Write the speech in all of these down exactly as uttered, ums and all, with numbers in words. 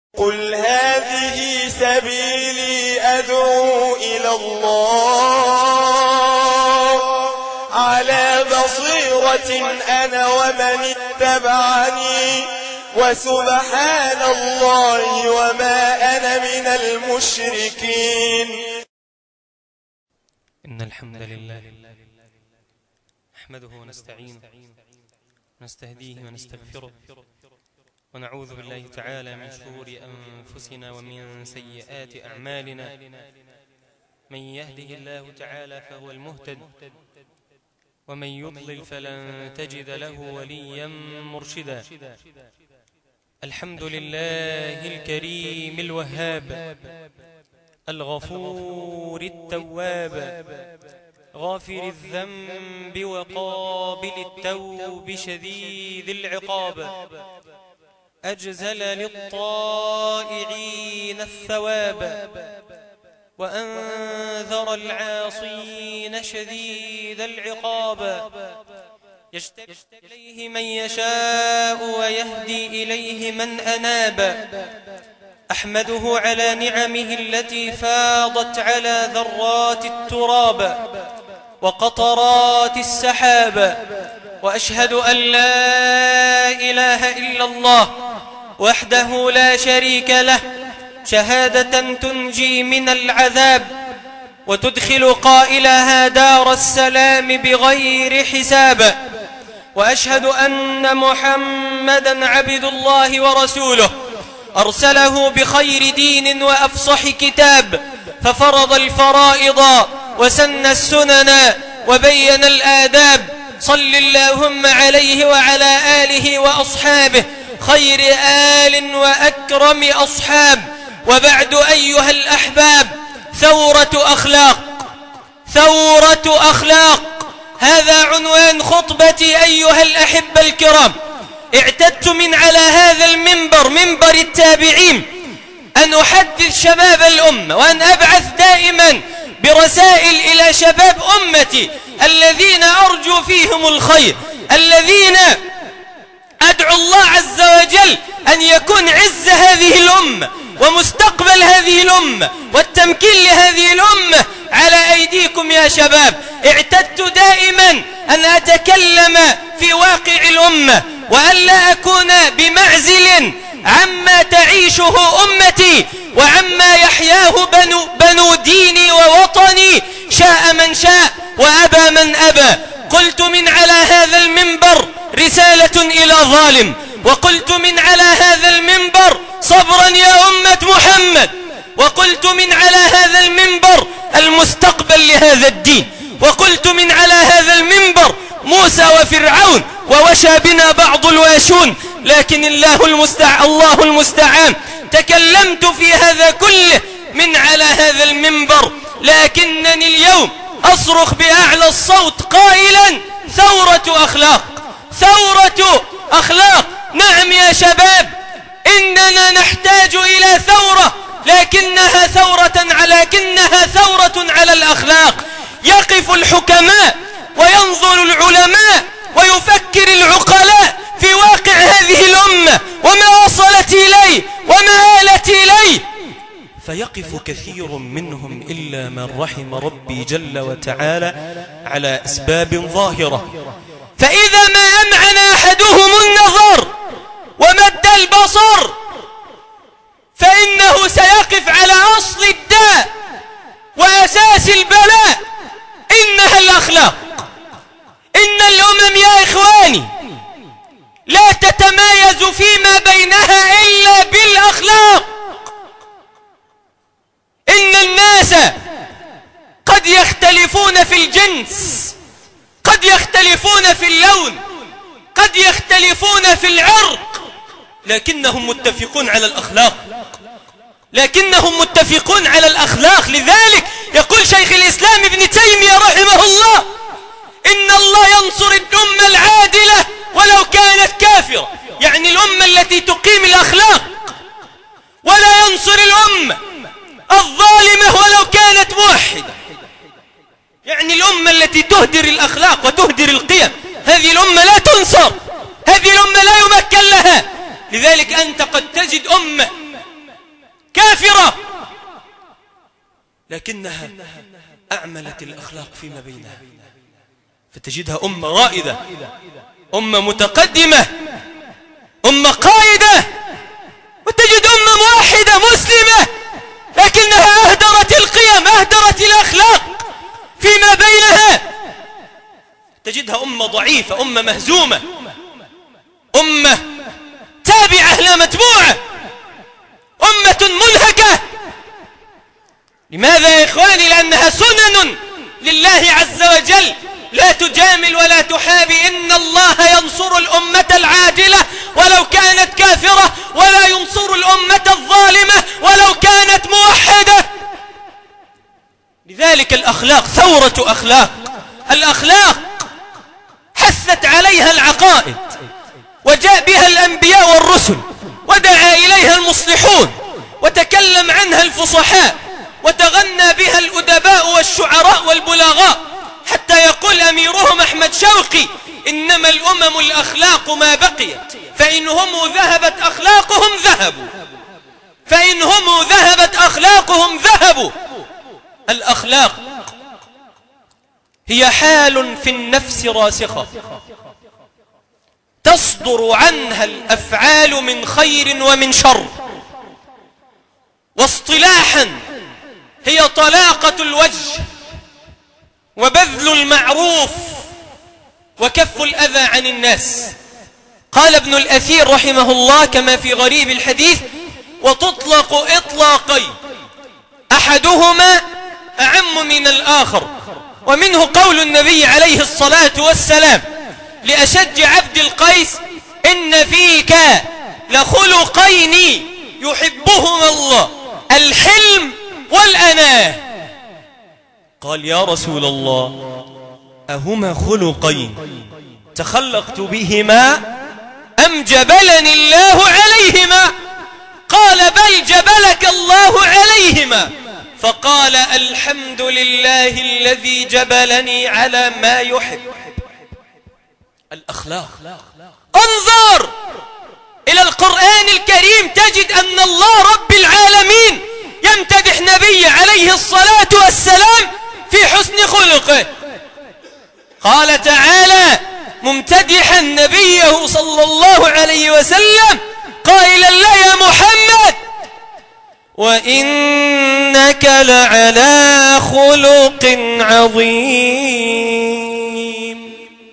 قل هذه سبيلي أدعو إلى الله على بصيرة أنا ومن اتبعني وسبحان الله وما أنا من المشركين. إن الحمد لله نحمده ونستعينه ونستهديه ونستغفره ونعوذ بالله تعالى من شرور أنفسنا ومن سيئات أعمالنا. من يهده الله تعالى فهو المهتد ومن يضلل فلن تجد له وليا مرشدا. الحمد لله الكريم الوهاب الغفور التواب غافر الذنب وقابل التوب شديد العقاب أجزل للطائعين الثواب وأنذر العاصين شديد العقاب. يجتبي إليه من يشاء ويهدي إليه من أناب. أحمده على نعمه التي فاضت على ذرات التراب وقطرات السحاب. وأشهد أن لا إله إلا الله وحده لا شريك له شهادة تنجي من العذاب وتدخل قائلها دار السلام بغير حساب. وأشهد أن محمدا عبد الله ورسوله أرسله بخير دين وأفصح كتاب ففرض الفرائض وسن السنن وبين الآداب. صل اللهم عليه وعلى آله وأصحابه خير آل وأكرم أصحاب. وبعد أيها الأحباب، ثورة أخلاق ثورة أخلاق هذا عنوان خطبتي أيها الأحبة الكرام. اعتدت من على هذا المنبر منبر التابعين أن أحدث شباب الأمة وأن أبعث دائما برسائل إلى شباب أمتي الذين أرجو فيهم الخير، الذين أدعو الله عز وجل أن يكون عز هذه الأمة ومستقبل هذه الأمة والتمكين لهذه الأمة على أيديكم يا شباب. اعتدت دائما أن أتكلم في واقع الأمة وأن لا أكون بمعزل عما تعيشه أمتي وعما يحياه بنو, بنو ديني ووطني، شاء من شاء وأبى من أبى. قلت من على هذا المنبر رسالة إلى ظالم، وقلت من على هذا المنبر صبرا يا أمة محمد، وقلت من على هذا المنبر المستقبل لهذا الدين، وقلت من على هذا المنبر موسى وفرعون ووشى بنا بعض الواشون، لكن الله المستعان الله المستعان. تكلمت في هذا كله من على هذا المنبر، لكنني اليوم أصرخ بأعلى الصوت قائلا ثورة أخلاق ثورة أخلاق. نعم يا شباب، إننا نحتاج إلى ثورة، لكنها ثورة على لكنها ثورة على الأخلاق. يقف الحكماء وينظر العلماء ويفكر العقلاء في واقع هذه الأمة وما وصلت إليه وما آلت إليه، فيقف كثير منهم إلا من رحم ربي جل وتعالى على أسباب ظاهرة. فإذا ما أمعن أحدهم النظر ومد البصر فإنه سيقف على أصل الداء وأساس البلاء، إنها الأخلاق. إن الأمم يا إخواني لا تتمايز فيما بينها إلا بالأخلاق. إن الناس قد يختلفون في الجنس، قد يختلفون في اللون، قد يختلفون في العرق، لكنهم متفقون على الأخلاق لكنهم متفقون على الأخلاق. لذلك يقول شيخ الإسلام ابن تيمية رحمه الله: إن الله ينصر الأمة العادلة ولو كانت كافرة، يعني الأمة التي تقيم الأخلاق، ولا ينصر الأمة الظالمة ولو كانت موحدة، يعني الأمة التي تهدر الأخلاق وتهدر القيم، هذه الأمة لا تنصر، هذه الأمة لا يمكن لها. لذلك أنت قد تجد أمة كافرة، لكنها أعملت الأخلاق فيما بينها، فتجدها أمة رائدة، أمة متقدمة، أمة قائدة، وتجد أمة موحدة مسلمة لكنها أهدرت القيم، أهدرت الأخلاق فيما بينها. تجدها أمة ضعيفة، أمة مهزومة، أمة تابعة لا متبوعة، أمة منهكة. لماذا يا إخواني؟ لأنها سنن لله عز وجل، لا تجامل ولا تحابي. إن الله ينصر الأمة العادلة ولو كانت كافرة، ولا ينصر الأمة الظالمة ولو كانت موحدة. لذلك الأخلاق ثورة أخلاق، الأخلاق حثت عليها العقائد، وجاء بها الأنبياء والرسل، ودعا إليها المصلحون، وتكلم عنها الفصحاء، وتغنى بها الأدباء والشعراء والبلاغاء، حتى يقول أميرهم أحمد شوقي: إنما الأمم الأخلاق ما بقيت، فإن هم ذهبت أخلاقهم ذهبوا، فإن هم ذهبت أخلاقهم ذهبوا. الأخلاق هي حال في النفس راسخة تصدر عنها الأفعال من خير ومن شر، واصطلاحا هي طلاقة الوجه، وبذل المعروف، وكف الأذى عن الناس. قال ابن الأثير رحمه الله كما في غريب الحديث: وتطلق إطلاقين أحدهما أعم من الآخر. ومنه قول النبي عليه الصلاة والسلام لأشج عبد القيس: إن فيك لخلقين يحبهما الله، الحلم والأناه. قال: يا رسول الله، أهما خلقين تخلقت بهما أم جبلني الله عليهما؟ قال: بل جبلك الله عليهما. فقال: الحمد لله الذي جبلني على ما يحب. الأخلاق. انظر إلى القرآن الكريم تجد أن الله رب العالمين يمتدح نبي عليه الصلاة والسلام في حسن خلقه. قال تعالى ممتدحا نبيه صلى الله عليه وسلم قائلا له: يا محمد وإنك لعلى خلق عظيم.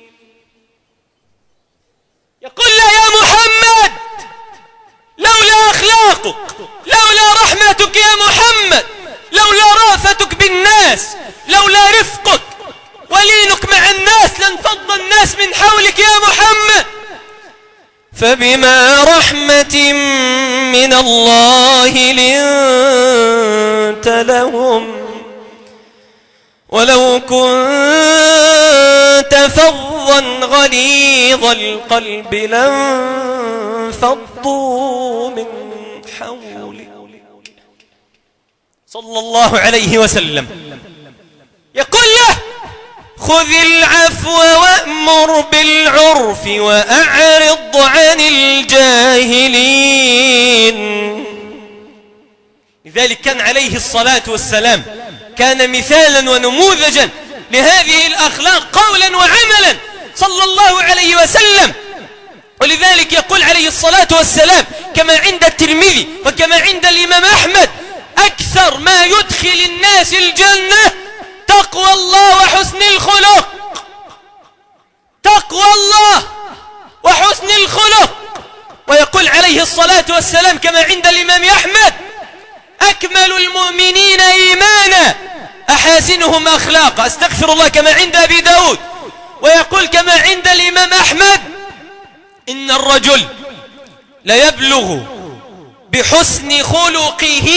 يقول له: يا محمد لولا أخلاقك، لولا رحمتك يا محمد، لولا رأفتك بالناس، لولا رفقك ولينك مع الناس لانفض الناس من حولك يا محمد. فبما رحمة من الله لنت لهم ولو كنت فظا غليظ القلب لانفضوا من حولك صلى الله عليه وسلم. يقول له: خذ العفو وأمر بالعرف وأعرض عن الجاهلين. لذلك كان عليه الصلاة والسلام كان مثالا ونموذجا لهذه الأخلاق قولا وعملا صلى الله عليه وسلم. ولذلك يقول عليه الصلاة والسلام كما عند الترمذي وكما عند الإمام أحمد: أكثر ما يدخل الناس الجنة تقوى الله وحسن الخلق. تقوى الله وحسن الخلق. ويقول عليه الصلاة والسلام كما عند الإمام أحمد: أكمل المؤمنين إيمانا أحاسنهم أخلاقا. أستغفر الله كما عند أبي داود. ويقول كما عند الإمام أحمد: إن الرجل ليبلغ بحسن خلقه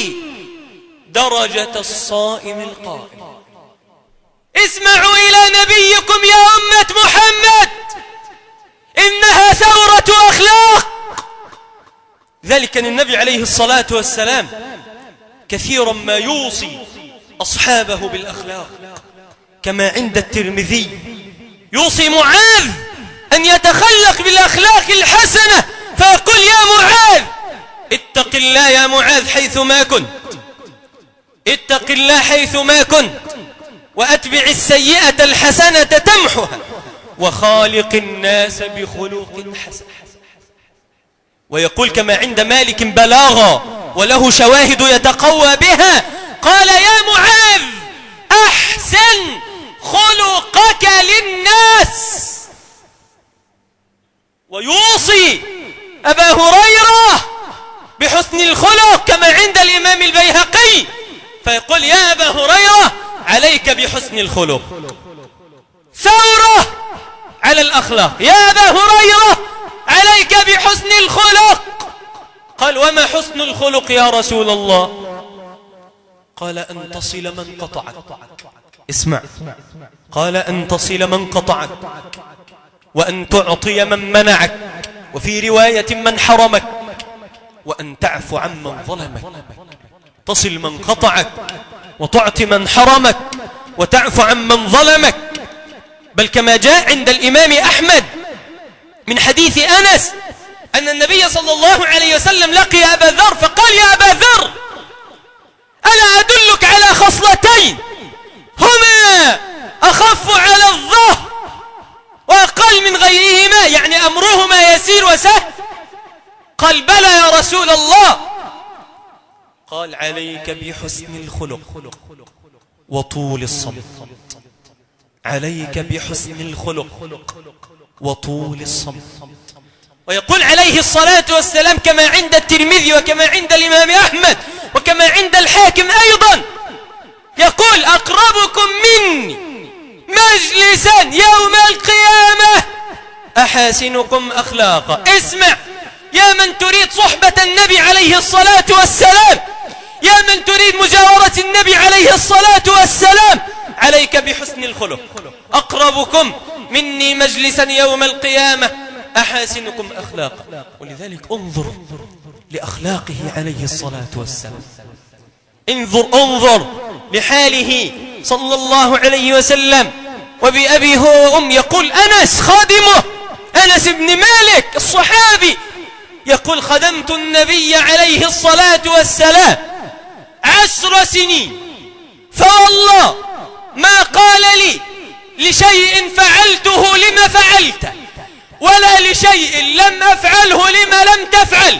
درجة الصائم القائم. اسمعوا إلى نبيكم يا أمة محمد، إنها ثورة أخلاق. ذلك كان النبي عليه الصلاة والسلام كثيرا ما يوصي أصحابه بالأخلاق، كما عند الترمذي يوصي معاذ أن يتخلق بالأخلاق الحسنة، فيقول: يا معاذ اتق الله يا معاذ حيث ما كنت، اتق الله حيث ما كنت، وأتبع السيئة الحسنة تمحها، وخالق الناس بخلق حسن. ويقول كما عند مالك بلاغا وله شواهد يتقوى بها، قال يا معاذ أحسن خلقك للناس. ويوصي أبا هريرة بحسن الخلق كما عند الإمام البيهقي، فيقول يا أبا هريرة عليك بحسن الخلق. ثورة على الأخلاق، يا أبا هريرة عليك بحسن الخلق. قال وما حسن الخلق يا رسول الله؟ قال أن تصل من قطعك. اسمع، قال أن تصل من قطعك، وأن تعطي من منعك، وفي رواية من حرمك، وأن تعفو عن من ظلمك. تصل من قطعك، وتعطي من حرمك، وتعفو عن من ظلمك. بل كما جاء عند الإمام أحمد من حديث أنس أن النبي صلى الله عليه وسلم لقي أبا ذر فقال يا أبا ذر ألا أدلك على خصلتين هما أخف على الظهر وأقل من غيرهما، يعني أمرهما يسير وسهل؟ قال بلى يا رسول الله. قال عليك بحسن الخلق وطول الصمت، عليك بحسن الخلق وطول الصمت. ويقول عليه الصلاة والسلام كما عند الترمذي وكما عند الإمام أحمد وكما عند الحاكم أيضا، يقول أقربكم مني مجلسا يوم القيامة أحاسنكم أخلاقا. اسمع يا من تريد صحبة النبي عليه الصلاة والسلام، يا من تريد مجاورة النبي عليه الصلاة والسلام، عليك بحسن الخلق. أقربكم مني مجلسا يوم القيامة أحاسنكم أخلاقا. ولذلك انظر لأخلاقه عليه الصلاة والسلام، انظر انظر لحاله صلى الله عليه وسلم. وبأبي هو وأم يقول أنس خادمه، أنس بن مالك الصحابي يقول خدمت النبي عليه الصلاة والسلام عشر سنين، فوالله ما قال لي لشيء فعلته لما فعلت، ولا لشيء لم أفعله لما لم تفعل،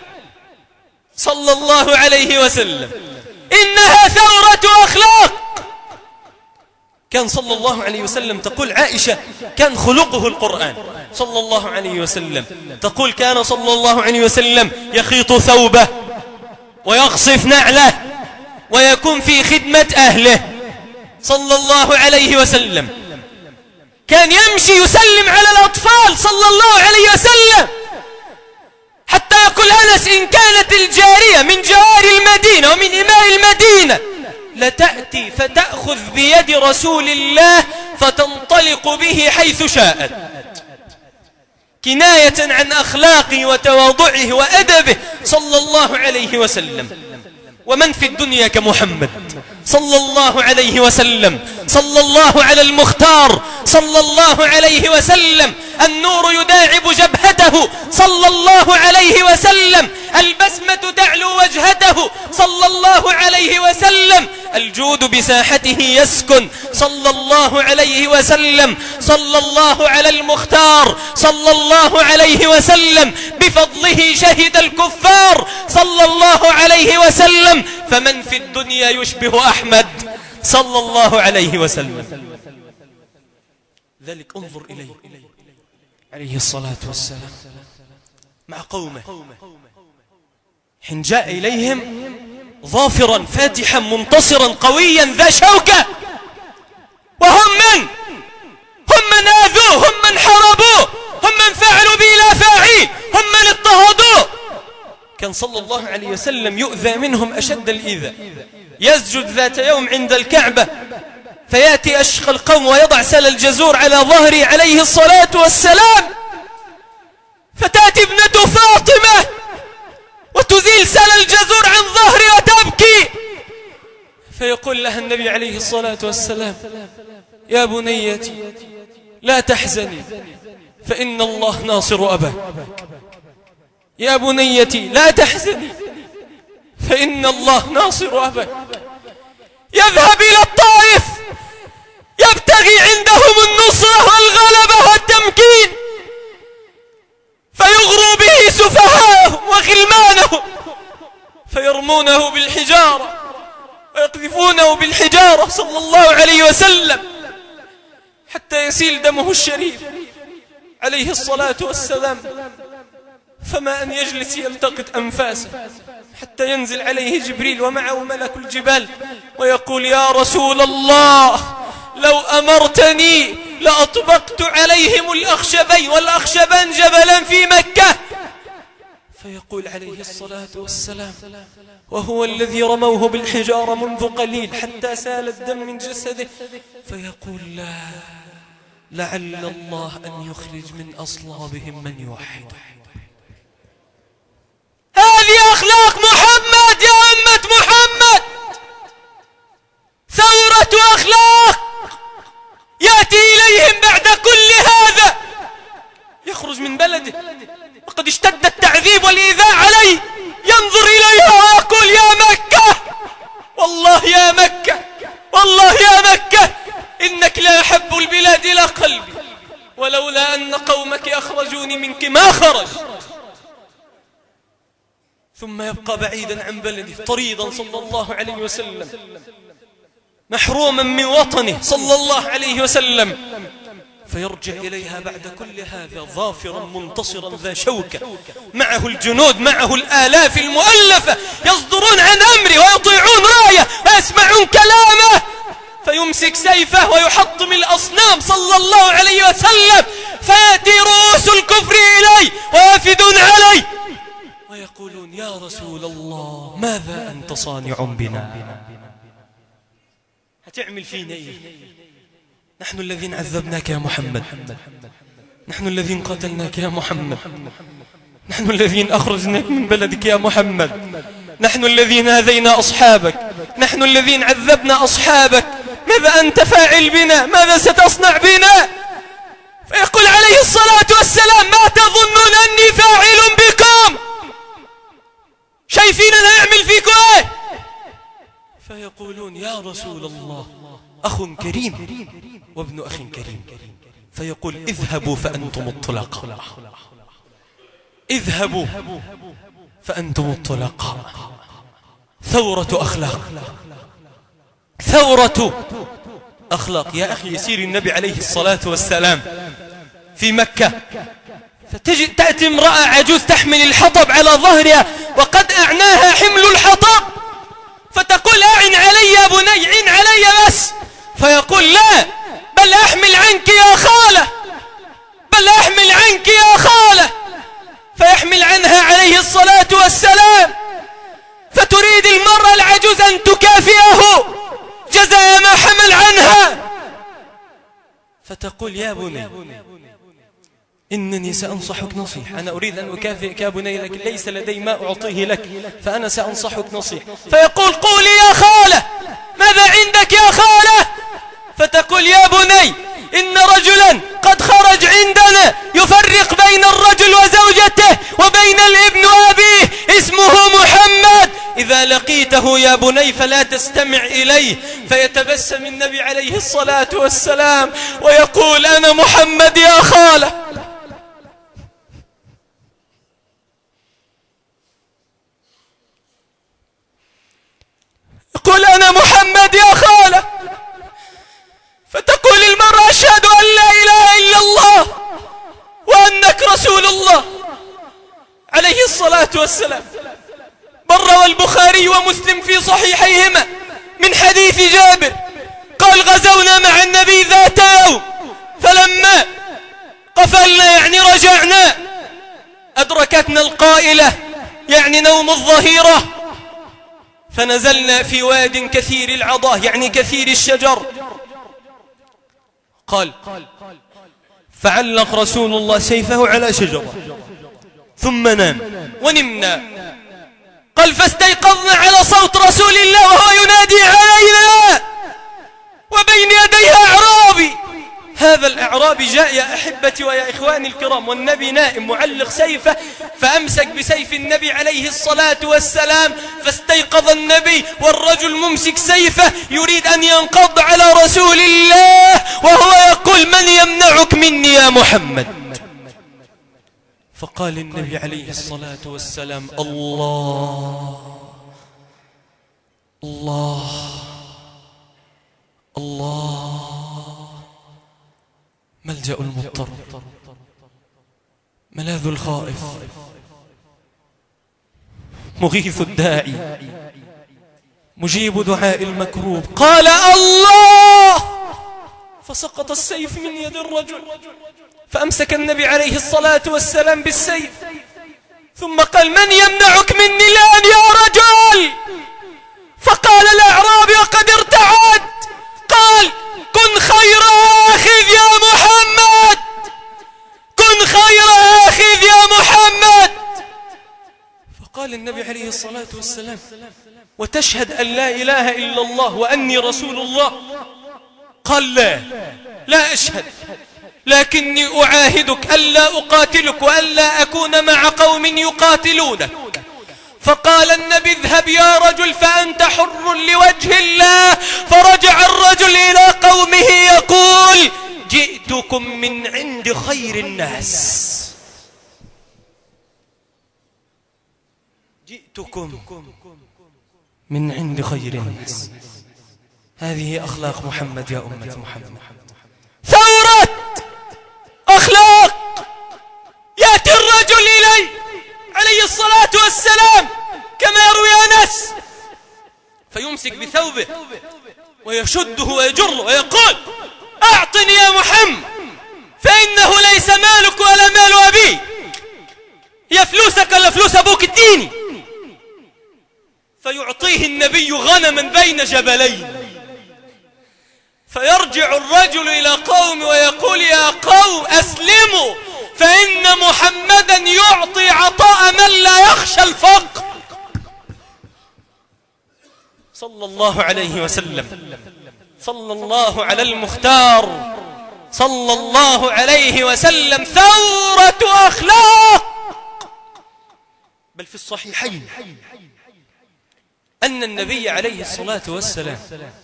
صلى الله عليه وسلم. إنها ثورة أخلاق. كان صلى الله عليه وسلم تقول عائشة كان خلقه القرآن صلى الله عليه وسلم، تقول كان صلى الله عليه وسلم يخيط ثوبه ويقصف نعله ويكون في خدمة أهله صلى الله عليه وسلم. كان يمشي يسلم على الأطفال صلى الله عليه وسلم، حتى يقول أنس إن كانت الجارية من جواري المدينة ومن إماء المدينة لتأتي فتأخذ بيد رسول الله فتنطلق به حيث شاءت، كناية عن أخلاقه وتواضعه وأدبه صلى الله عليه وسلم. ومن في الدنيا كمحمد صلى الله عليه وسلم، صلى الله على المختار صلى الله عليه وسلم. النور يداعب جبهته صلى الله عليه وسلم، البسمة تعلو وجهته صلى الله عليه وسلم، الجود بساحته يسكن صلى الله عليه وسلم. صلى الله على المختار صلى الله عليه وسلم، بفضله شهد الكفار صلى الله عليه وسلم. فمن في الدنيا يشبه أحمد صلى الله عليه وسلم؟ ذلك انظر إليه عليه الصلاة والسلام مع قومه حين جاء إليهم ظافرا فاتحا منتصرا قويا ذا شوكة، وهم من هم من آذوه، هم من حاربوه، هم من فعلوا به لا فاعل، هم من اضطهدوه. كان صلى الله عليه وسلم يؤذى منهم أشد الإيذاء. يسجد ذات يوم عند الكعبة فيأتي أشقى القوم ويضع سل الجزور على ظهره عليه الصلاة والسلام، فتأتي ابنته فاطمة وتزيل سل الجزور عن ظهره وتبكي، فيقول لها النبي عليه الصلاة والسلام يا بنيتي لا تحزني فإن الله ناصر أباك. يا بنيتي لا تحزني فإن الله ناصر أبك. يذهب إلى الطائف يبتغي عندهم النصرة والغلبة والتمكين، فيغروا به سفهاءهم وغلمانهم فيرمونه بالحجارة ويقذفونه بالحجارة صلى الله عليه وسلم حتى يسيل دمه الشريف عليه الصلاة والسلام. فما أن يجلس يلتقط أنفاسه حتى ينزل عليه جبريل ومعه ملك الجبال ويقول: يا رسول الله لو أمرتني لأطبقت عليهم الأخشبين، والأخشبان جبلا في مكة. فيقول عليه الصلاة والسلام: وهو الذي رموه بالحجارة منذ قليل حتى سال الدم من جسده. فيقول: لا، لعل الله أن يخرج من أصلابهم من يوحد. هذه أخلاق محمد يا أمة محمد، ثورة أخلاق. يأتي إليهم بعد كل هذا، يخرج من بلده وقد اشتد التعذيب والإيذاء عليه، ينظر إليها ويقول: يا مكة، والله يا مكة، والله يا مكة، إنك لا أحب البلاد إلى قلبي، ولولا أن قومك أخرجوني منك ما خرج. ثم يبقى بعيدا عن بلده طريدا صلى الله عليه وسلم، محروما من وطنه صلى الله عليه وسلم، فيرجع إليها بعد كل هذا ظافرا منتصرا ذا شوكة، معه الجنود، معه الآلاف المؤلفة يصدرون عن أمره ويطيعون رأيه ويسمعون كلامه، فيمسك سيفه ويحطم الأصنام صلى الله عليه وسلم، فيأتي رؤوس الكفر إليه ويفدون عليه ويقولون: يا رسول الله ماذا أنت صانع بنا؟ هتعمل فينا إيه؟ نحن الذين عذبناك يا محمد، نحن الذين قتلناك يا محمد، نحن الذين أخرجناك من بلدك يا محمد، نحن الذين آذينا أصحابك، نحن الذين عذبنا أصحابك، ماذا أنت فاعل بنا؟ ماذا ستصنع بنا؟ فيقول عليه الصلاة والسلام: ما تظنون أني فاعل بكم؟ شايفين أنا أعمل فيكم إيه؟ فيقولون: يا رسول الله أخ كريم وابن أخ كريم. فيقول: اذهبوا فأنتم الطلقاء، اذهبوا فأنتم الطلقاء. ثورة أخلاق، ثورة أخلاق. يا أخي، يسير النبي عليه الصلاة والسلام في مكة، فتجد تأتي امرأة عجوز تحمل الحطب على ظهرها وقد أعناها حمل الحطب، فتقول: أعن علي يا بني، عن علي بس. فيقول: لا، بل أحمل عنك يا خالة، بل أحمل عنك يا خالة. فيحمل عنها عليه الصلاة والسلام، فتريد المرأة العجوز أن تكافئه جزاء ما حمل عنها، فتقول: يا بني إنني سأنصحك نصيحة، أنا أريد أن أكافئك يا بني، لكن ليس لدي ما أعطيه لك، فأنا سأنصحك نصيحة. فيقول: قولي يا خالة، ماذا عندك يا خالة؟ فتقول: يا بني إن رجلا قد خرج عندنا يفرق بين الرجل وزوجته وبين الابن وأبيه، اسمه محمد، إذا لقيته يا بني فلا تستمع إليه. فيتبسم النبي عليه الصلاة والسلام ويقول: أنا محمد يا خالة. يقول: أنا محمد يا خالة. فتقول المرأة: أشهد أن لا إله إلا الله وأنك رسول الله عليه الصلاة والسلام. بل روى البخاري ومسلم في صحيحيهما من حديث جابر قال: غزونا مع النبي ذات يوم، فلما قفلنا يعني رجعنا أدركتنا القائلة يعني نوم الظهيرة، فنزلنا في واد كثير العضاه يعني كثير الشجر. قال: فعلق رسول الله سيفه على شجرة ثم نام ونمنا. قال: فاستيقظنا على صوت رسول الله وهو ينادي علينا وبين يديه أعرابي. هذا الأعرابي الرجل جاء يا أحبتي ويا إخواني الكرام والنبي نائم معلق سيفه، فأمسك بسيف النبي عليه الصلاة والسلام، فاستيقظ النبي والرجل ممسك سيفه يريد أن ينقض على رسول الله وهو يقول من يمنعك مني يا محمد؟ فقال النبي عليه الصلاة والسلام الله الله الله، ملجأ المضطر، ملاذ الخائف، مغيث الداعي، مجيب دعاء المكروب. قال الله، فسقط السيف من يد الرجل، فأمسك النبي عليه الصلاة والسلام بالسيف، ثم قال من يمنعك مني الآن يا رجل؟ فقال الأعرابي وقد ارتعد، قال كن خير آخذ يا محمد، كن خير آخذ يا محمد. فقال النبي عليه الصلاة والسلام وتشهد أن لا إله إلا الله وأني رسول الله؟ قال لا لا أشهد، لكني أعاهدك ألا أقاتلك وألا أكون مع قوم يقاتلونك. فقال النبي اذهب يا رجل فأنت حر لوجه الله. فرجع الرجل إلى قومه يقول جئتكم من عند خير الناس، جئتكم من عند خير الناس. هذه أخلاق محمد يا أمة محمد، ثورة أخلاق. يأتي الرجل إلي عليه الصلاة والسلام كما يروي أنس، فيمسك بثوبه ويشده ويجره ويقول أعطني يا محمد فإنه ليس مالك ولا مال أبي، يا فلوسك ولا فلوس أبوك اديني. فيعطيه النبي غنما بين جبلين، فيرجع الرجل إلى قوم ويقول يا قوم أسلموا فإن محمدا يعطي عطاء من لا يخشى الفقر صلى الله عليه وسلم. صلى الله على المختار صلى الله عليه وسلم. ثورة أخلاق. بل في الصحيحين أن النبي عليه الصلاة والسلام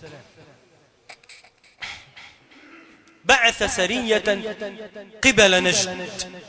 بعث سرية قبل نجد،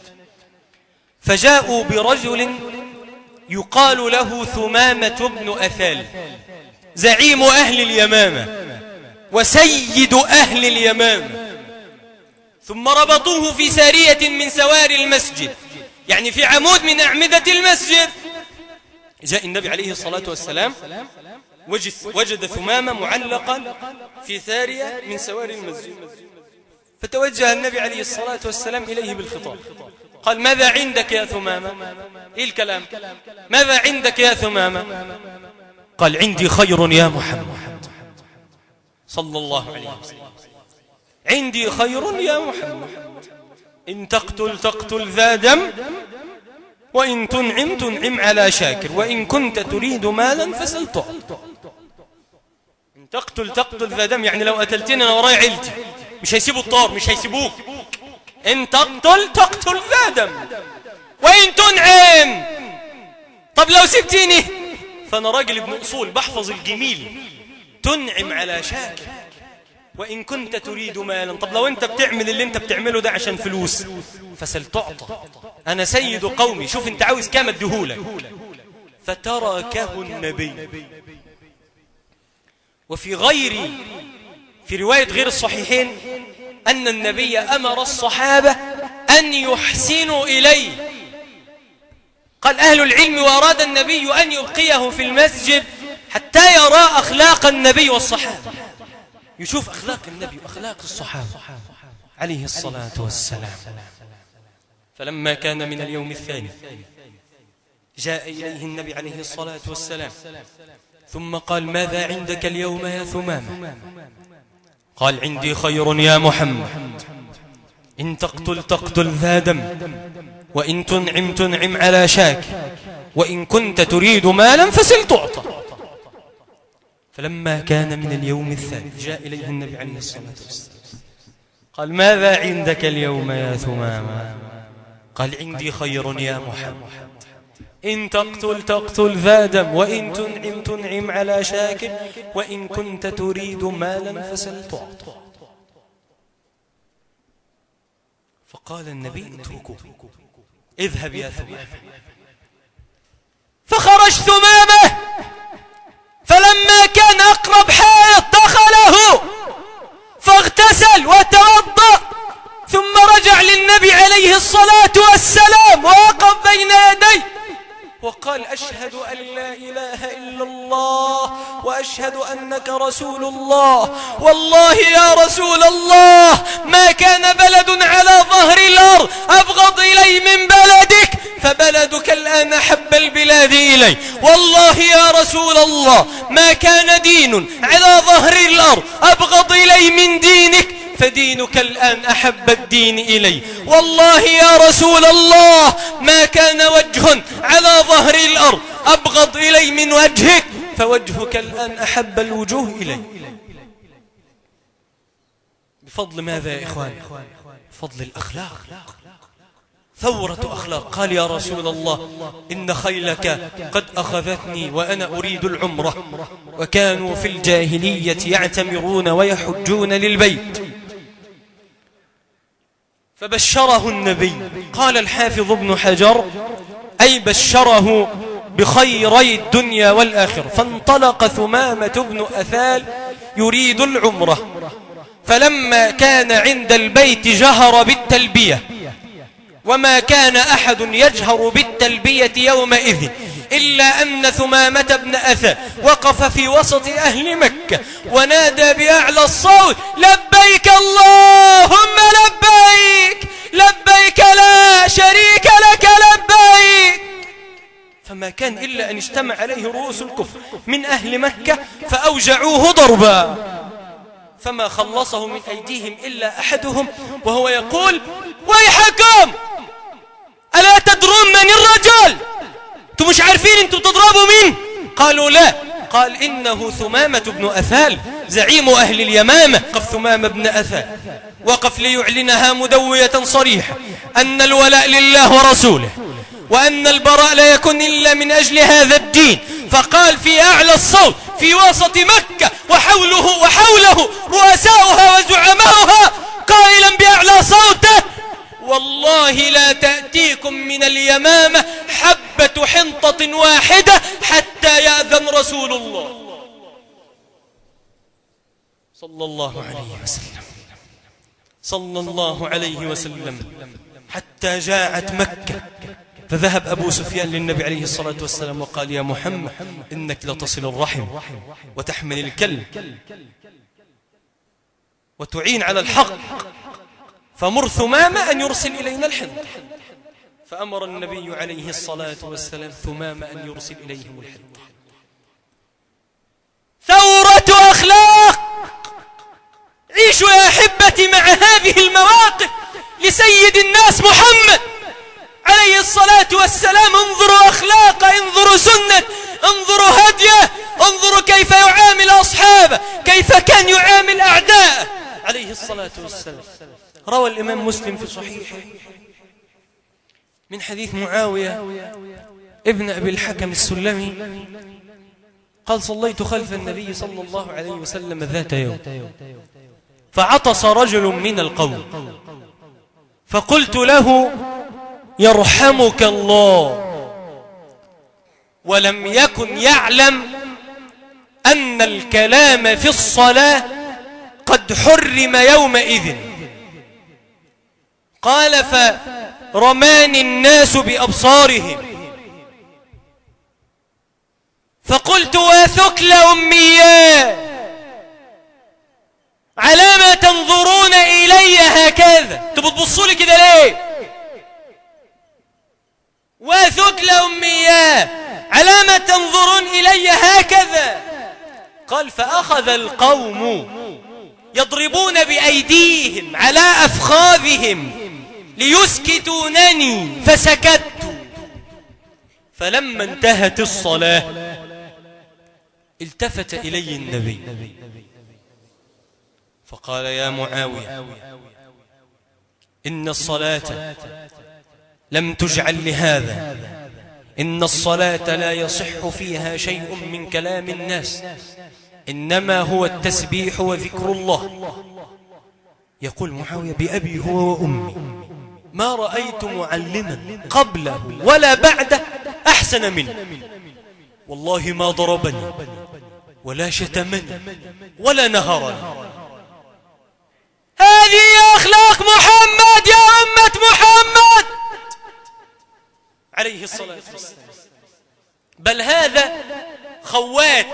فجاءوا برجل يقال له ثمامة بن أثال، زعيم أهل اليمامة وسيد أهل اليمامة. ثم ربطوه في سارية من سوار المسجد، يعني في عمود من أعمدة المسجد. جاء النبي عليه الصلاة والسلام وجد ثمامة معلقا في سارية من سوار المسجد، فتوجه النبي عليه الصلاة والسلام إليه بالخطاب، قال ماذا عندك يا ثمامة؟ إيه الكلام؟ ماذا عندك يا ثمامة؟ قال عندي خير يا محمد صلى الله عليه وسلم، عندي خير يا محمد، إن تقتل تقتل ذا دم، وإن تنعم تنعم على شاكر، وإن كنت تريد مالا فسل تعط. إن تقتل تقتل ذا دم، يعني لو قتلتني أنا وراي عيلتي مش هيسيبوا الطار، مش هيسيبوك. إن تقتل تقتل ذا دم، وإن تنعم، طب لو سبتيني فأنا راجل ابن أصول بحفظ الجميل، تنعم على شاكر، وإن كنت تريد مالا، طب لو أنت بتعمل اللي أنت بتعمله ده عشان فلوس فسل تعطى، أنا سيد قومي، شوف أنت عاوز كام اديهولك. فتركه النبي. وفي غير في رواية غير الصحيحين أن النبي أمر الصحابة أن يحسنوا إليه. قال أهل العلم وأراد النبي أن يبقيه في المسجد حتى يرى أخلاق النبي والصحابة، يشوف أخلاق النبي وأخلاق الصحابة عليه الصلاة والسلام. فلما كان من اليوم الثاني جاء إليه النبي عليه الصلاة والسلام ثم قال ماذا عندك اليوم يا ثمامة؟ قال عندي خير يا محمد، إن تقتل تقتل ذا دم، وإن تنعم تنعم على شاك، وإن كنت تريد مالا فسل تعطى. فلما كان من اليوم الثالث جاء إليه النبي عليه الصلاة والسلام قال ماذا عندك اليوم يا ثمامة؟ قال عندي خير يا محمد، إن تقتل تقتل ذا دم، وإن تنعم تنعم على شاكر، وإن كنت تريد مالا فسل تعطى. فقال النبي اتركوه، اذهب يا ثمامة. فخرج ثمامة، فلما كان أقرب حائط دخله فاغتسل وتوضأ، ثم رجع للنبي عليه الصلاة والسلام ووقف بين يديه وقال أشهد أن لا إله إلا الله وأشهد أنك رسول الله. والله يا رسول الله ما كان بلد على ظهر الأرض أبغض إلي من بلدك، فبلدك الآن أحب البلاد إلي. والله يا رسول الله ما كان دين على ظهر الأرض أبغض إلي من دينك، فدينك الآن أحب الدين إلي. والله يا رسول الله ما كان وجه على ظهر الأرض أبغض إلي من وجهك، فوجهك الآن أحب الوجوه إلي. بفضل ماذا يا إخوان؟ بفضل الأخلاق، ثورة أخلاق. قال يا رسول الله إن خيلك قد أخذتني وأنا أريد العمرة، وكانوا في الجاهلية يعتمرون ويحجون للبيت. فبشره النبي. قال الحافظ ابن حجر أي بشره بخيري الدنيا والآخرة. فانطلق ثمامة بن أثال يريد العمرة، فلما كان عند البيت جهر بالتلبية، وما كان أحد يجهر بالتلبية يومئذ إلا أن ثمامة بن أثال وقف في وسط أهل مكة ونادى بأعلى الصوت لبيك اللهم لبيك لبيك لا شريك لك لبيك. فما كان إلا أن اجتمع عليه رؤوس الكفر من أهل مكة فأوجعوه ضربا، فما خلصه من أيديهم إلا أحدهم وهو يقول ويحكم ألا تدرون من الرجل؟ أنتم مش عارفين أنتم تضربوا مين؟ قالوا لا. قال إنه ثمامة بن أثال زعيم أهل اليمامة. وقف ثمامة بن أثال وقف ليعلنها مدوية صريحة أن الولاء لله ورسوله، وأن البراء لا يكون إلا من أجل هذا الدين. فقال في أعلى الصوت في وسط مكة وحوله وحوله رؤساؤها وزعماؤها قائلا بأعلى صوته والله لا تأتيكم من اليمامة حبة حنطة واحدة حتى يأذن رسول الله صلى الله عليه وسلم صلى الله عليه وسلم حتى جاءت مكة. فذهب أبو سفيان للنبي عليه الصلاة والسلام وقال يا محمد إنك لتصل الرحم وتحمل الكلب وتعين على الحق، فمر ثمامة أن يرسل إلينا الحنطة. فأمر النبي عليه الصلاة والسلام ثمامة أن يرسل إليهم الحنطة. ثورة أخلاق. عيشوا يا أحبتي مع هذه المواقف لسيد الناس محمد عليه الصلاة والسلام. انظروا أخلاقه، انظروا سنة، انظروا هديه، انظروا كيف يعامل أصحابه، كيف كان يعامل أعداءه عليه الصلاة والسلام. روى الإمام مسلم في صحيحه من حديث معاوية ابن أبي الحكم السلمي قال صليت خلف النبي صلى الله عليه وسلم ذات يوم فعطس رجل من القوم فقلت له يرحمك الله، ولم يكن يعلم أن الكلام في الصلاة قد حرم يومئذ. قال فرماني الناس بأبصارهم فقلت وثكل أميا على ما تنظرون إلي هكذا؟ انتوا بتبصوا لي كده ليه؟ وثكل أميا على ما تنظرون إلي هكذا؟ قال فأخذ القوم يضربون بأيديهم على أفخاذهم ليسكتونني فسكت. فلما انتهت الصلاة التفت إلي النبي فقال يا معاوية إن الصلاة لم تجعل لهذا، إن الصلاة لا يصح فيها شيء من كلام الناس، إنما هو التسبيح وذكر الله. يقول معاوية بأبي هو وأمي ما رأيت معلما قبله ولا بعده أحسن منه، والله ما ضربني ولا شتمني ولا نهرني. هذه أخلاق محمد يا أمة محمد عليه الصلاة والسلام. بل هذا خوات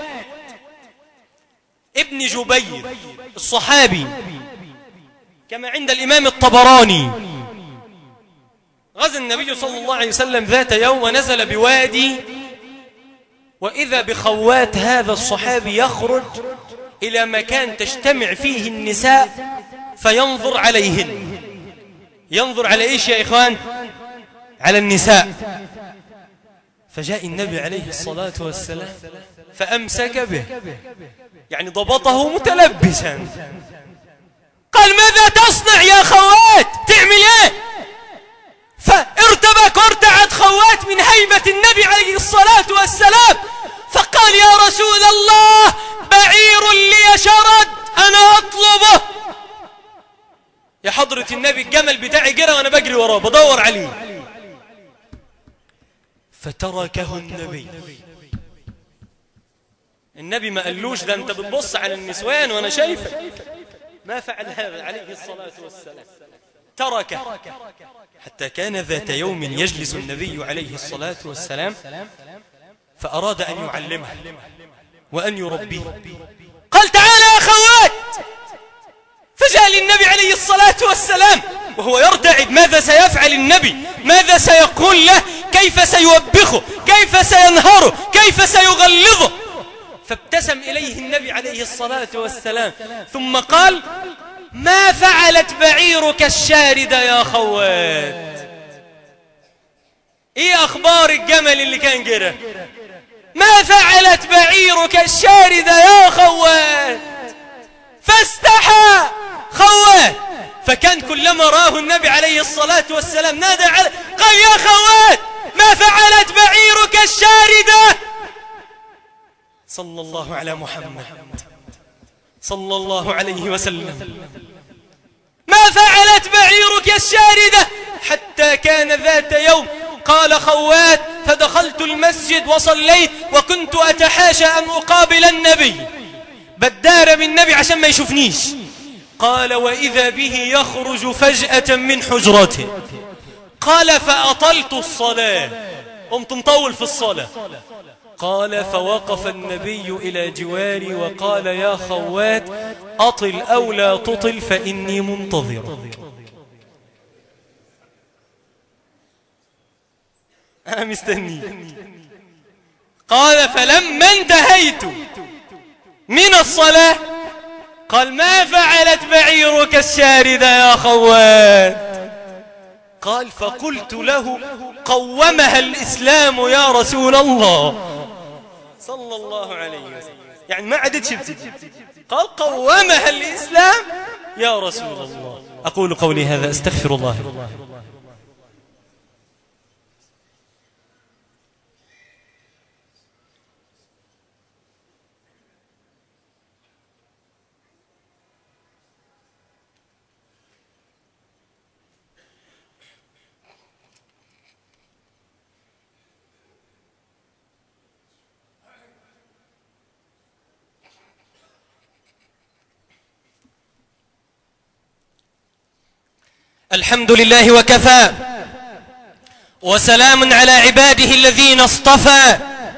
ابن جبير الصحابي كما عند الإمام الطبراني، غزا النبي صلى الله عليه وسلم ذات يوم ونزل بوادي، وإذا بخوات هذا الصحابي يخرج إلى مكان تجتمع فيه النساء فينظر عليهن. ينظر على إيش يا إخوان؟ على النساء. فجاء النبي عليه الصلاة والسلام فأمسك به، يعني ضبطه متلبسا، قال ماذا تصنع يا خوات؟ تعمل ايه؟ فارتبك وارتعد خوات من هيبة النبي عليه الصلاة والسلام، فقال يا رسول الله بعير لي شرد أنا أطلبه. يا حضرة النبي الجمل بتاعي جرى وأنا بجري وراه بدور عليه. فتركه النبي. النبي ما قالوش ده أنت بتبص على النسوان وأنا شايفك، ما فعل هذا عليه الصلاة والسلام، تركه. حتى كان ذات يوم يجلس النبي عليه الصلاة والسلام فأراد أن يعلمه وأن يربيه، قال تعالى يا خوات. فجاء للنبي عليه الصلاة والسلام وهو يرتعد، ماذا سيفعل النبي؟ ماذا سيقول له؟ كيف سيوبخه؟ كيف سينهره؟ كيف سيغلظه؟ فابتسم إليه النبي عليه الصلاة والسلام ثم قال ما فعلت بعيرك الشاردة يا خوات؟ ايه أخبار الجمل اللي كان جرى؟ ما فعلت بعيرك الشاردة يا خوات؟ فاستحى خوات، فكان كلما راه النبي عليه الصلاة والسلام نادى عليه قال يا خوات ما فعلت بعيرك الشاردة؟ صلى الله على محمد صلى الله عليه وسلم. ما فعلت بعيرك الشاردة؟ حتى كان ذات يوم قال خوات فدخلت المسجد وصليت وكنت أتحاشى أن أقابل النبي، بدار بالنبي عشان ما يشوفنيش. قال وإذا به يخرج فجأة من حجرته، قال فأطلت الصلاة، قمت مطول في الصلاة. قال فوقف النبي إلى جواري وقال يا خوات أطل أو لا تطل فإني منتظر. أنا مستني. قال فلما انتهيت من الصلاة قال ما فعلت بعيرك الشاردة يا خوات؟ قال فقلت له قومها الإسلام يا رسول الله صلى الله عليه وسلم، يعني ما عدتش بتجي، قال قومها الإسلام يا رسول الله. أقول قولي هذا أستغفر الله. الحمد لله وكفى وسلام على عباده الذين اصطفى.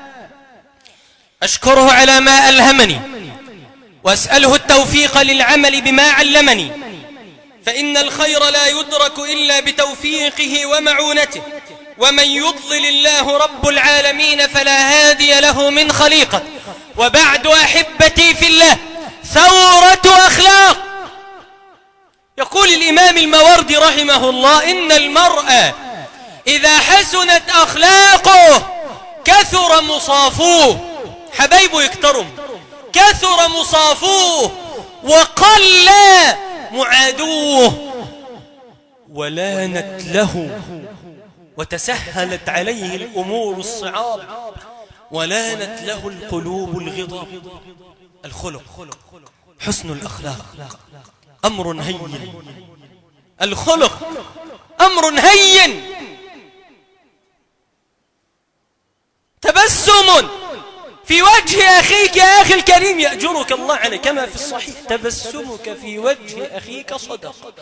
أشكره على ما ألهمني وأسأله التوفيق للعمل بما علمني، فإن الخير لا يدرك إلا بتوفيقه ومعونته، ومن يضلل الله رب العالمين فلا هادي له من خليقه. وبعد أحبتي في الله، ثورة أخلاق. يقول الإمام الماوردي رحمه الله إن المرء إذا حسنت أخلاقه كثر مصافوه، حبايبه يكترم، كثر مصافوه وقل معادوه، ولانت له وتسهلت عليه الأمور الصعاب، ولانت له القلوب الغضاب. الخلق، حسن الأخلاق أمر هين، الخلق أمر هين. تبسم في وجه أخيك يا أخي الكريم يأجرك الله عليه، كما في الصحيح: تبسمك في وجه أخيك صدقة.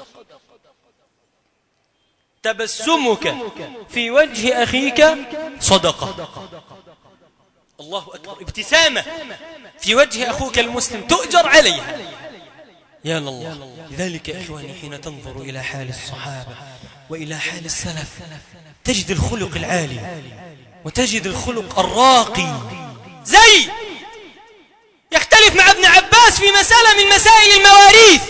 تبسمك في وجه أخيك صدقة. الله أكبر. ابتسامة في وجه أخوك المسلم تؤجر عليها. يا الله. لذلك يا إخواني حين تنظر إلى حال الصحابة وإلى حال السلف تجد الخلق العالي وتجد الخلق الراقي. زيد يختلف مع ابن عباس في مسألة من مسائل المواريث،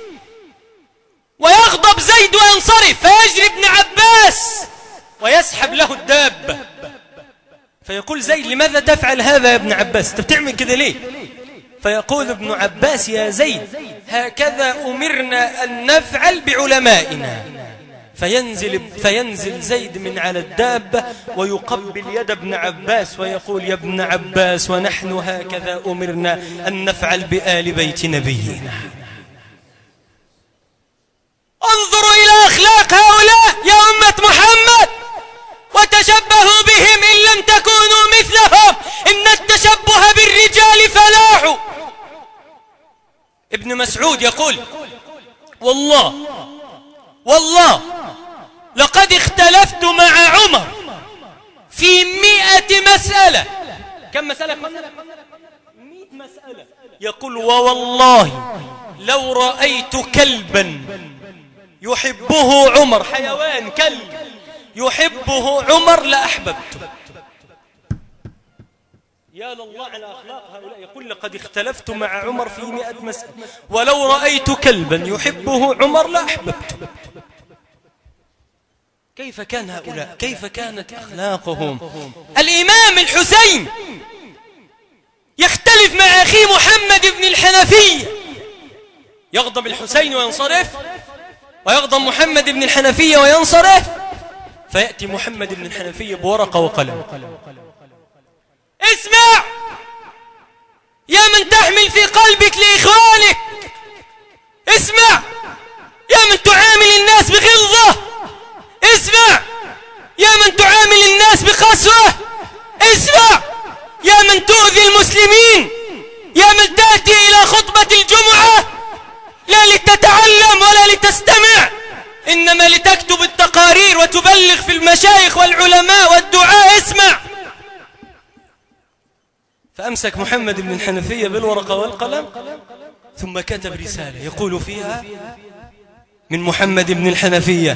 ويغضب زيد وينصرف، فيجري ابن عباس ويسحب له الدابة، فيقول زيد: لماذا تفعل هذا يا ابن عباس؟ أنت بتعمل كده ليه؟ فيقول ابن عباس: يا زيد هكذا أمرنا أن نفعل بعلمائنا. فينزل, فينزل زيد من على الدابة ويقبل يد ابن عباس ويقول: يا ابن عباس ونحن هكذا أمرنا أن نفعل بآل بيت نبينا. انظروا إلى أخلاق هؤلاء يا أمة محمد وتشبهوا بهم إن لم تكونوا مثلهم، إن التشبه بالرجال فلاح. ابن مسعود يقول: والله والله لقد اختلفت مع عمر في مئة مسألة. كم مسألة؟ مئة مسألة. يقول: ووالله لو رأيت كلبا يحبه عمر، حيوان كلب يحبه عمر لأحببته. يا لله على أخلاق هؤلاء. يقول: لقد اختلفت مع عمر في مئة مسألة، ولو رأيت كلبا يحبه عمر لأحببته. كيف كان هؤلاء؟ كيف كانت أخلاقهم؟ الإمام الحسين يختلف مع أخي محمد بن الحنفية، يغضب الحسين وينصرف، ويغضب محمد بن الحنفية وينصرف، فيأتي محمد بن الحنفية بورقة وقلم: اسمع يا من تحمل في قلبك لإخوانك، اسمع يا من تعامل الناس بغلظة، اسمع يا من تعامل الناس بقسوة، اسمع يا من تؤذي المسلمين، يا من تأتي إلى خطبة الجمعة لا لتتعلم ولا لتستمع، إنما لتكتب التقارير وتبلغ في المشايخ والعلماء والدعاء. اسمع. فأمسك محمد بن الحنفية بالورقة والقلم ثم كتب رسالة يقول فيها: من محمد بن الحنفية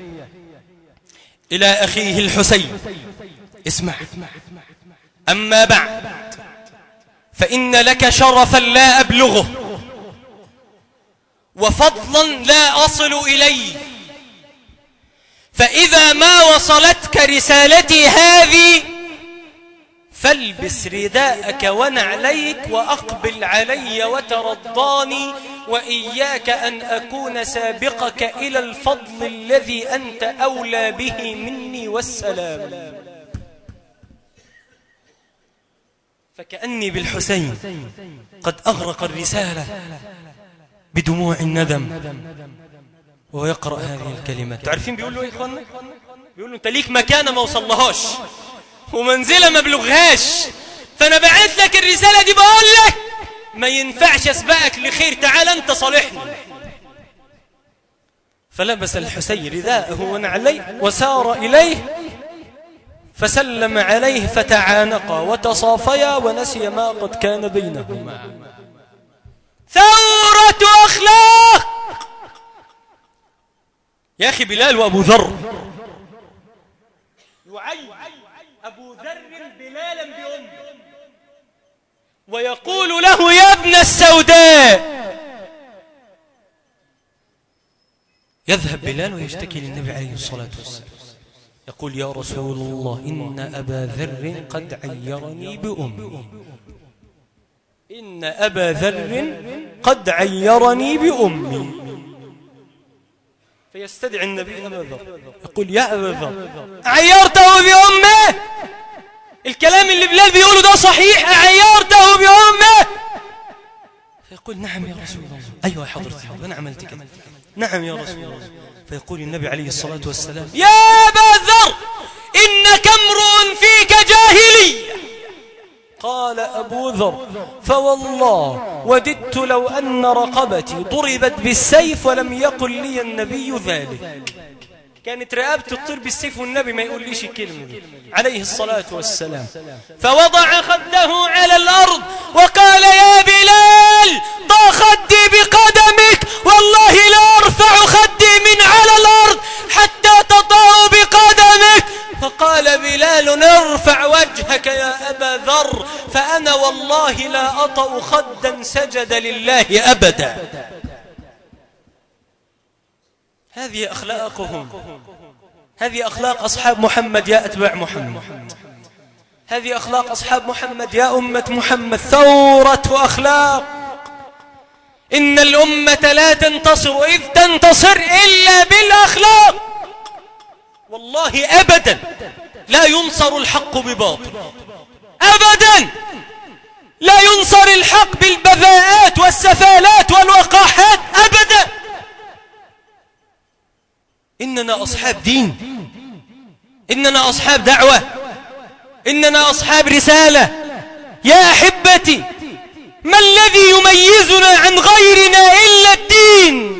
إلى أخيه الحسين: اسمع، أما بعد فإن لك شرفا لا أبلغه وفضلا لا أصل إليه، فإذا ما وصلتك رسالتي هذه فالبس رداءك ونعليك وأقبل علي وترضاني، وإياك أن أكون سابقك إلى الفضل الذي أنت أولى به مني، والسلام. فكأني بالحسين قد أغرق الرسالة بدموع الندم وهو يقرأ هذه الكلمات. تعرفين بيقول له إيه إخوانا؟ بيقول له: أنت ليك مكانة ما وصلهاش ومنزلة ما بلغهاش، فأنا بعت لك الرسالة دي بقول لك ما ينفعش أسبقك لخير، تعال أنت صالحني. فلبس الحسين رداءه ونعليه وسار إليه فسلم عليه فتعانقا وتصافيا ونسي ما قد كان بينهما. ثورة أخلاق يا أخي. بلال وأبو ذر يعين أبو ذر بلالا بأمه ويقول له: يا ابن السوداء. يذهب بلال ويشتكي للنبي عليه الصلاة والسلام، يقول: يا رسول الله إن أبا ذر قد عيرني بأمي، إن أبا ذر قد عيرني بأمي. فيستدعي النبي أبا ذر يقول يا أبا ذر أعيرته بأمه؟ الكلام اللي بلال بيقوله ده صحيح؟ أعيرته بأمه؟ فيقول نعم يا رسول الله. أيوة يا حضرتي أنا عملت كده. نعم يا رسول الله. فيقول النبي عليه الصلاة والسلام يا أبا ذر إنك امرؤ فيك جاهلية. قال أبو ذر فوالله وددت لو أن رقبتي ضربت بالسيف ولم يقل لي النبي ذلك. كانت رقبتي تطير بالسيف والنبي ما يقول ليش الكلمة دي عليه الصلاة والسلام. فوضع خده على الأرض وقال يا بلال ضع خدي بقدمك والله لا أرفع خدي من على الأرض حتى تضعه بقدمك. فقال بلال ارفع وجهك يا أبا ذر فأنا والله لا أطأ خدا سجد لله أبدا. هذه أخلاقهم، هذه أخلاق أصحاب محمد يا أتباع محمد، هذه أخلاق أصحاب محمد يا أمة محمد. ثورة أخلاق. إن الأمة لا تنتصر إذ تنتصر إلا بالأخلاق. والله أبدا لا ينصر الحق بباطل، أبدا لا ينصر الحق بالبذاءات والسفالات والوقاحات أبدا. إننا أصحاب دين، إننا أصحاب دعوة، إننا أصحاب رسالة. يا أحبتي ما الذي يميزنا عن غيرنا إلا الدين.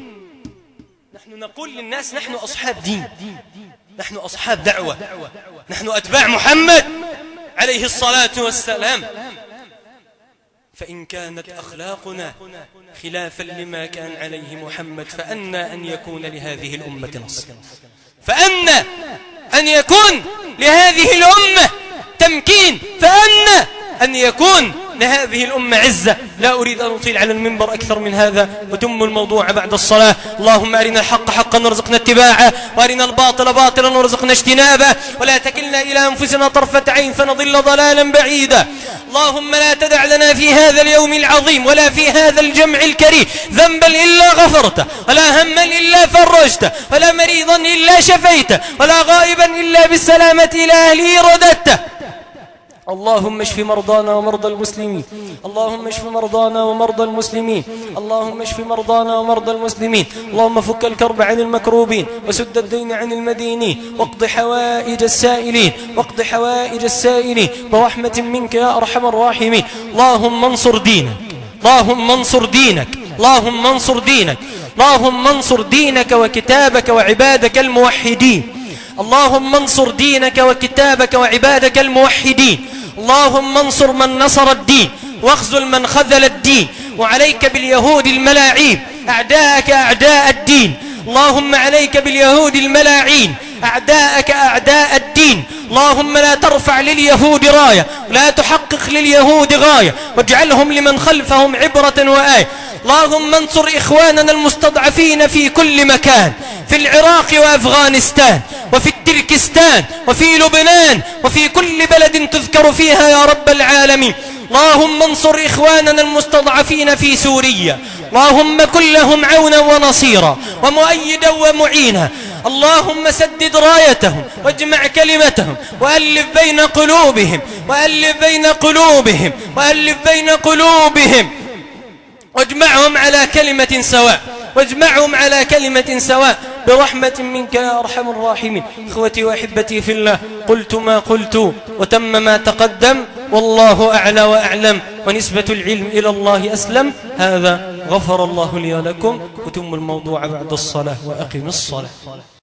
نحن نقول للناس نحن أصحاب دين، نحن أصحاب دعوة، نحن أتباع محمد عليه الصلاة والسلام. فإن كانت أخلاقنا خلافا لما كان عليه محمد فأنى أن يكون لهذه الأمة نصر، فأنى أن يكون لهذه الأمة تمكين، فأنى أن يكون لهذه الأمة عزة. لا أريد أن أطيل على المنبر أكثر من هذا وتم الموضوع بعد الصلاة. اللهم أرنا الحق حقا وارزقنا اتباعه وأرنا الباطل باطلا وارزقنا اجتنابه ولا تكلنا إلى أنفسنا طرفة عين فنضل ضلالا بعيدا. اللهم لا تدع لنا في هذا اليوم العظيم ولا في هذا الجمع الكريم ذنبا إلا غفرته ولا هما إلا فرجته ولا مريضا إلا شفيته ولا غائبا إلا بالسلامة إلى أهله رددته. اللهم اشف مرضانا ومرضى المسلمين، اللهم اشف مرضانا ومرضى المسلمين، اللهم اشف مرضانا ومرضى المسلمين. اللهم فك الكرب عن المكروبين وسد الدين عن المدينين واقض حوائج السائلين واقض حوائج السائلين برحمة منك يا أرحم الراحمين. اللهم انصر دينك، اللهم انصر دينك، اللهم انصر دينك، اللهم انصر دينك وكتابك وعبادك الموحدين. اللهم انصر دينك وكتابك وعبادك الموحدين. اللهم انصر من نصر الدين واخذل من خذل الدين. وعليك باليهود الملاعين أعداءك أعداء الدين. اللهم عليك باليهود الملاعين أعداءك أعداء الدين. اللهم لا ترفع لليهود راية ولا تحقق لليهود غاية واجعلهم لمن خلفهم عبرة وآية. اللهم انصر إخواننا المستضعفين في كل مكان، في العراق وأفغانستان وفي التركستان وفي لبنان وفي كل بلد تذكر فيها يا رب العالمين. اللهم انصر إخواننا المستضعفين في سوريا، اللهم كن لهم عونا ونصيرا ومؤيدا ومعينا. اللهم سدد رايتهم واجمع كلمتهم وألف بين قلوبهم وألف بين قلوبهم وألف بين قلوبهم واجمعهم على كلمة سواء واجمعهم على كلمة سواء برحمة منك يا أرحم الراحمين. إخوتي وأحبتي في الله، قلت ما قلت وتم ما تقدم والله أعلى وأعلم ونسبة العلم إلى الله أسلم. هذا غفر الله لي ولكم وتم الموضوع بعد الصلاة وأقم الصلاة.